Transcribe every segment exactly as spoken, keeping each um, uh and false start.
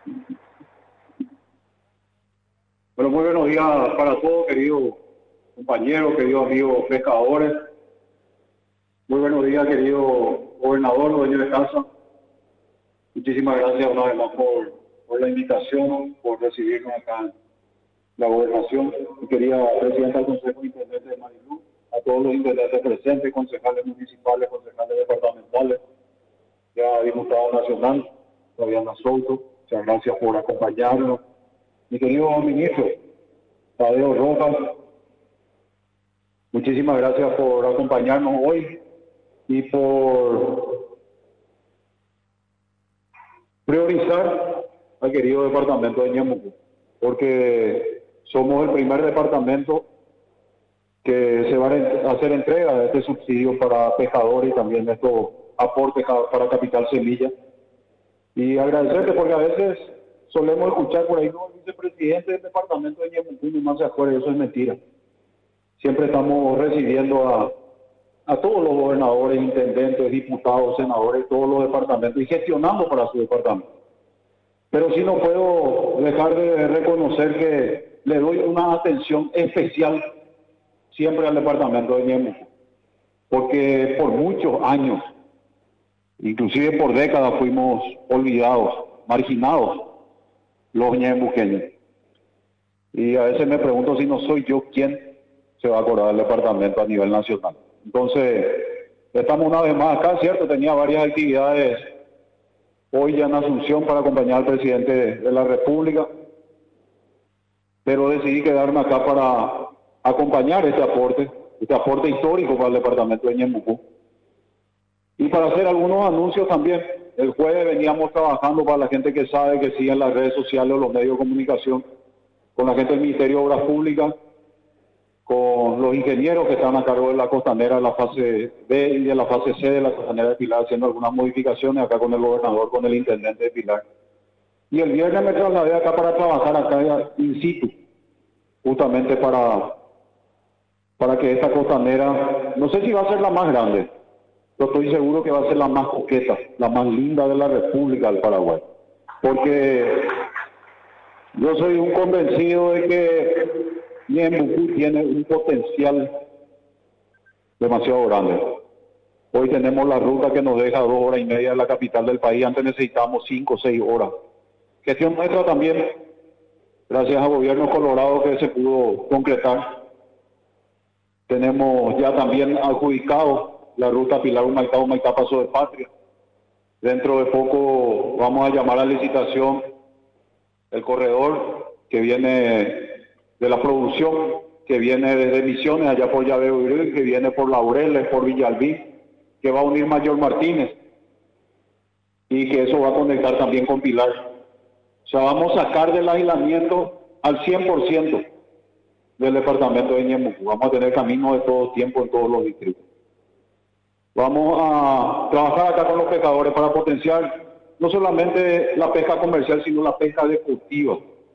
Bueno, muy buenos días para todos, queridos compañeros, queridos amigos pescadores. Muy buenos días, querido gobernador, dueño de casa. Muchísimas gracias una vez más por, por la invitación, por recibirnos acá en la gobernación. Y quería presidenta del Consejo de Intendentes de Marilú, a todos los intendentes presentes, concejales municipales, concejales departamentales, ya diputado nacional, Fabiana Souto, muchas gracias por acompañarnos. Mi querido ministro, Tadeo Rojas, muchísimas gracias por acompañarnos hoy y por priorizar al querido departamento de Ñemucú, porque somos el primer departamento que se va a hacer entrega de este subsidio para pescadores y también de estos aportes para Capital Semilla. Y agradecerte porque a veces solemos escuchar por ahí, no, el vicepresidente del departamento de Ñemucú no más se acuerda, eso es mentira. Siempre estamos recibiendo a, a todos los gobernadores, intendentes, diputados, senadores, todos los departamentos y gestionando para su departamento. Pero sí no puedo dejar de reconocer que le doy una atención especial siempre al departamento de Ñemucú, porque por muchos años, inclusive por décadas, fuimos olvidados, marginados los ñemuqueños. Y a veces me pregunto si no soy yo quien se va a acordar del departamento a nivel nacional. Entonces, estamos una vez más acá, ¿cierto? Tenía varias actividades hoy ya en Asunción para acompañar al presidente de la República, pero decidí quedarme acá para acompañar este aporte, este aporte histórico para el departamento de Ñemucú. Y para hacer algunos anuncios también. El jueves veníamos trabajando, para la gente que sabe, que sigue en las redes sociales o los medios de comunicación, con la gente del Ministerio de Obras Públicas, con los ingenieros que están a cargo de la costanera de la fase B y de la fase C de la costanera de Pilar, haciendo algunas modificaciones acá con el gobernador, con el intendente de Pilar. Y el viernes me trasladé acá para trabajar acá in situ, justamente para, para que esta costanera, no sé si va a ser la más grande, yo estoy seguro que va a ser la más coqueta, la más linda de la República del Paraguay. Porque yo soy un convencido de que Ñemucú tiene un potencial demasiado grande. Hoy tenemos la ruta que nos deja dos horas y media de la capital del país, antes necesitábamos cinco o seis horas. Gestión nuestra también, gracias al gobierno colorado que se pudo concretar. Tenemos ya también adjudicado la ruta Pilar Humaitá, Humaitá Paso de Patria. Dentro de poco vamos a llamar a licitación el corredor que viene de la producción, que viene desde Misiones, allá por Llaveo Viril, que viene por Laureles, por Villalbí, que va a unir Mayor Martínez y que eso va a conectar también con Pilar. O sea, vamos a sacar del aislamiento al cien por ciento del departamento de Ñemucú. Vamos a tener camino de todo tiempo en todos los distritos. Vamos a trabajar acá con los pescadores para potenciar no solamente la pesca comercial, sino la pesca deportiva,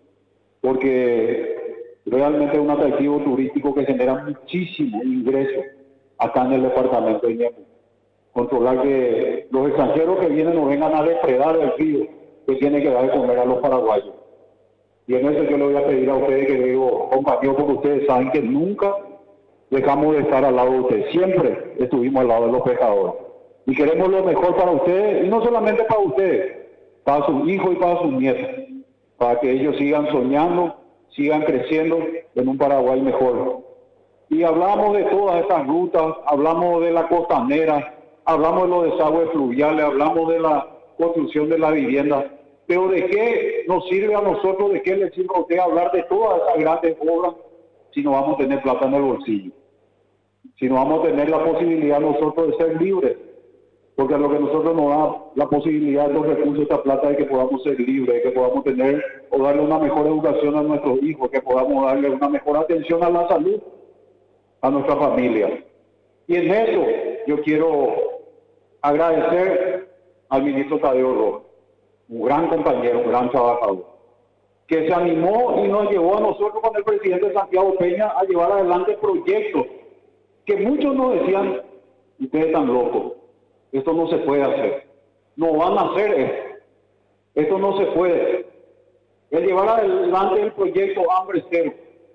porque realmente es un atractivo turístico que genera muchísimo ingreso acá en el departamento de Ñemucú. Controlar que los extranjeros que vienen no vengan a depredar el río que tiene que dar de comer a los paraguayos. Y en eso yo le voy a pedir a ustedes, que digo, compañeros, porque ustedes saben que nunca dejamos de estar al lado de ustedes, siempre estuvimos al lado de los pescadores. Y queremos lo mejor para ustedes, y no solamente para ustedes, para sus hijos y para sus nietos, para que ellos sigan soñando, sigan creciendo en un Paraguay mejor. Y hablamos de todas estas rutas, hablamos de la costanera, hablamos de los desagües fluviales, hablamos de la construcción de la vivienda, pero ¿de qué nos sirve a nosotros, de qué le sirve a usted hablar de todas esas grandes obras si no vamos a tener plata en el bolsillo? Si no vamos a tener la posibilidad nosotros de ser libres, porque a lo que nosotros nos da la posibilidad, los recursos, esta plata, de que podamos ser libres, de que podamos tener o darle una mejor educación a nuestros hijos, que podamos darle una mejor atención a la salud a nuestra familia. Y en eso yo quiero agradecer al ministro Tadeo Rojas, un gran compañero, un gran trabajador, que se animó y nos llevó a nosotros con el presidente Santiago Peña a llevar adelante proyectos que muchos nos decían, ustedes están locos, esto no se puede hacer, no van a hacer esto, esto no se puede. el llevar adelante el proyecto Hambre Cero,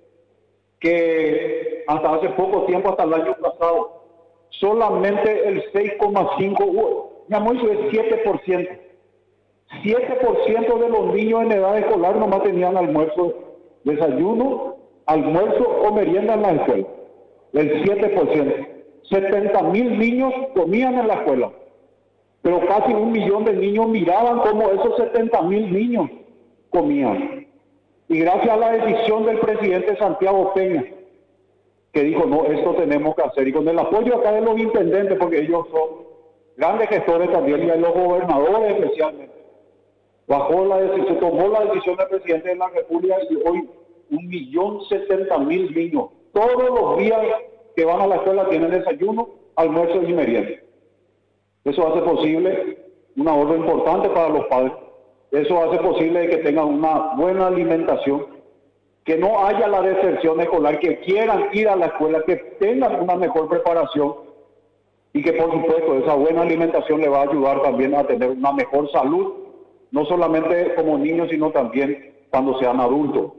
que hasta hace poco tiempo, hasta el año pasado, solamente el seis coma cinco por ciento, mi amor, eso es siete por ciento. siete por ciento de los niños en edad escolar nomás tenían almuerzo, desayuno, almuerzo o merienda en la escuela. El siete por ciento. setenta mil niños comían en la escuela, pero casi un millón de niños miraban cómo esos setenta mil niños comían. Y gracias a la decisión del presidente Santiago Peña, que dijo, no, esto tenemos que hacer, y con el apoyo acá de los intendentes, porque ellos son grandes gestores también, y de los gobernadores especialmente, bajó la decisión, tomó la decisión del presidente de la República, y hoy un millón setenta mil niños, todos los días que van a la escuela tienen desayuno, almuerzo y merienda. Eso hace posible un ahorro importante para los padres. Eso hace posible que tengan una buena alimentación, que no haya la deserción escolar, que quieran ir a la escuela, que tengan una mejor preparación y que por supuesto esa buena alimentación le va a ayudar también a tener una mejor salud, no solamente como niños, sino también cuando sean adultos.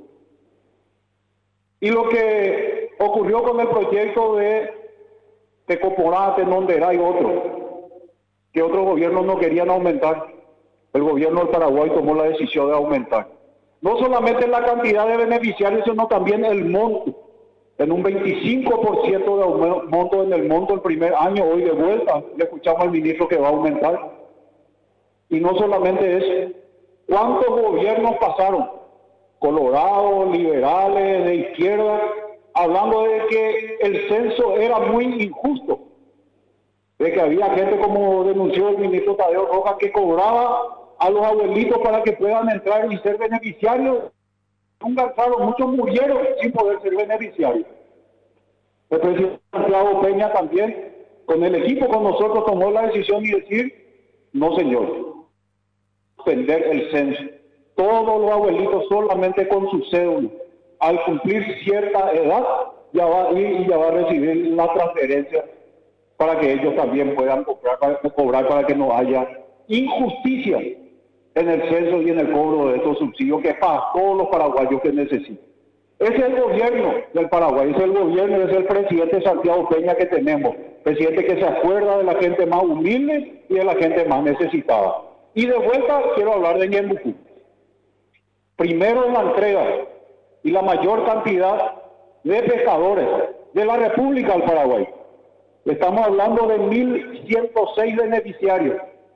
Y lo que ocurrió con el proyecto de Tecoporá, Tenonderá y otros, que otros gobiernos no querían aumentar, el gobierno del Paraguay tomó la decisión de aumentar. No solamente la cantidad de beneficiarios, sino también el monto, en un veinticinco por ciento de aumento en el monto el primer año. Hoy de vuelta le escuchamos al ministro que va a aumentar. Y no solamente eso, ¿cuántos gobiernos pasaron? Colorados, liberales, de izquierda, hablando de que el censo era muy injusto, de que había gente, como denunció el ministro Tadeo Rojas, que cobraba a los abuelitos para que puedan entrar y ser beneficiarios. Nunca, claro, muchos murieron sin poder ser beneficiarios. El presidente Santiago Peña también, con el equipo, con nosotros, tomó la decisión y decir, no señor, suspender el censo. Todos los abuelitos solamente con su cédula, al cumplir cierta edad, ya va a ir y ya va a recibir la transferencia para que ellos también puedan cobrar para, cobrar para que no haya injusticia en el censo y en el cobro de estos subsidios, que es para todos los paraguayos que necesitan. Ese es el gobierno del Paraguay, ese es el gobierno, ese es el presidente Santiago Peña que tenemos, presidente que se acuerda de la gente más humilde y de la gente más necesitada. Y de vuelta quiero hablar de Ñembucú. Primero en la entrega y la mayor cantidad de pescadores de la República del Paraguay. Estamos hablando de mil ciento seis beneficiarios,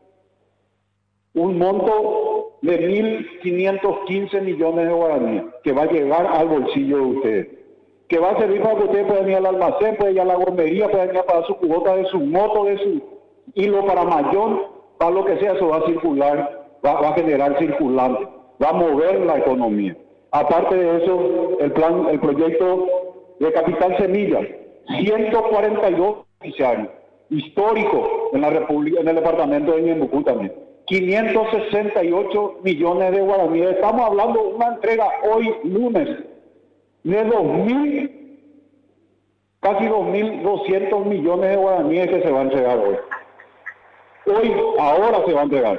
un monto de mil quinientos quince millones de guaraníes que va a llegar al bolsillo de ustedes, que va a servir para que ustedes puedan ir al almacén, puedan ir a la gomería, puedan ir a pagar su cubota de su moto, de su hilo para mayón, para lo que sea. Eso va a circular, va, va a generar circulante, va a mover la economía. Aparte de eso, el plan, el proyecto de Capital Semilla, ciento cuarenta y dos beneficiarios, histórico en la República, en el departamento de Ñembucú también. quinientos sesenta y ocho millones de guaraníes. Estamos hablando de una entrega hoy lunes de dos mil, casi dos mil doscientos millones de guaraníes que se va a entregar hoy. Hoy, ahora se va a entregar.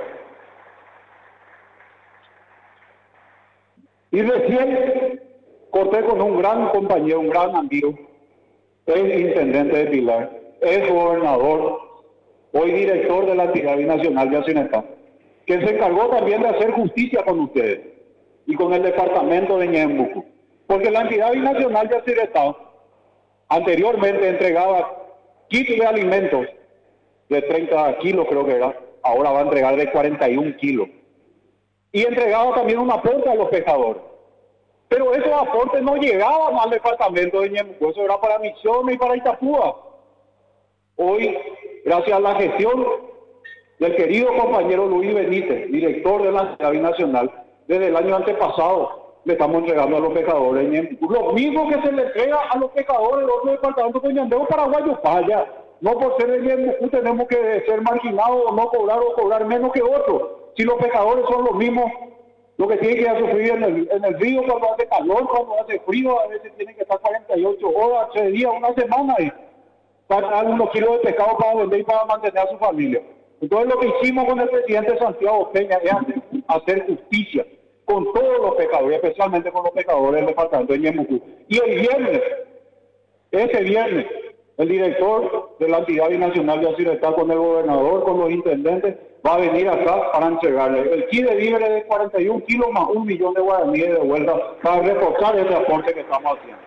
Y recién corté con un gran compañero, un gran amigo, es intendente de Pilar, es gobernador, hoy director de la entidad binacional de Acinetá, que se encargó también de hacer justicia con ustedes y con el departamento de Ñembucú. Porque la entidad binacional de Acinetá anteriormente entregaba kits de alimentos de treinta kilos, creo que era, ahora va a entregar de cuarenta y un kilos. Y entregaba también un aporte a los pescadores. Pero esos aportes no llegaban al departamento de Ñembucú, eso era para Misiones y para Itapúa. Hoy, gracias a la gestión del querido compañero Luis Benítez, director de la entidad binacional, desde el año antepasado le estamos entregando a los pescadores en Ñembucú lo mismo que se le entrega a los pescadores de otros departamentos que Ñandeo paraguayos falla. No por ser de Ñembucú tenemos que ser marginados o no cobrar o cobrar menos que otros. Si los pescadores son los mismos, lo que tienen que sufrir en el, en el río cuando hace calor, cuando hace frío, a veces tienen que estar cuarenta y ocho horas, tres días, una semana ahí, para dar unos kilos de pescado para vender y para mantener a su familia. Entonces lo que hicimos con el presidente Santiago Peña es hacer, hacer justicia. con todos los pescadores, especialmente con los pescadores del departamento de Ñemucú. Y el viernes, ese viernes, el director de la entidad binacional de Aciretá con el gobernador, con los intendentes, va a venir acá para entregarle el kit de víveres de cuarenta y un kilos más un millón de guaraníes de vuelta para reforzar ese aporte que estamos haciendo.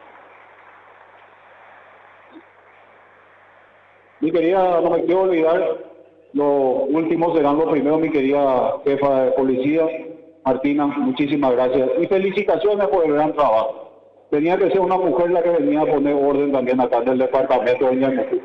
Mi querida, no me quiero olvidar, lo último serán los primeros, mi querida jefa de policía, Martina, muchísimas gracias. Y felicitaciones por el gran trabajo. Tenía que ser una mujer la que venía a poner orden también acá en el departamento de Ñemucú.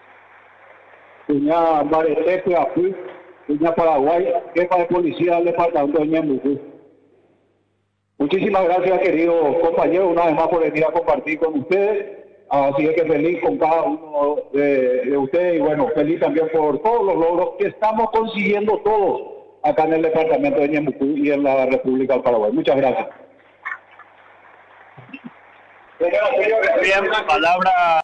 Doña Marete Piafú, doña Paraguay, jefa de policía del departamento de Ñemucú. Muchísimas gracias, queridos compañeros, una vez más por venir a compartir con ustedes. Así es que feliz con cada uno de, de ustedes y bueno, feliz también por todos los logros que estamos consiguiendo todos acá en el departamento de Ñemucú y en la República del Paraguay. Muchas gracias. Bien, palabra.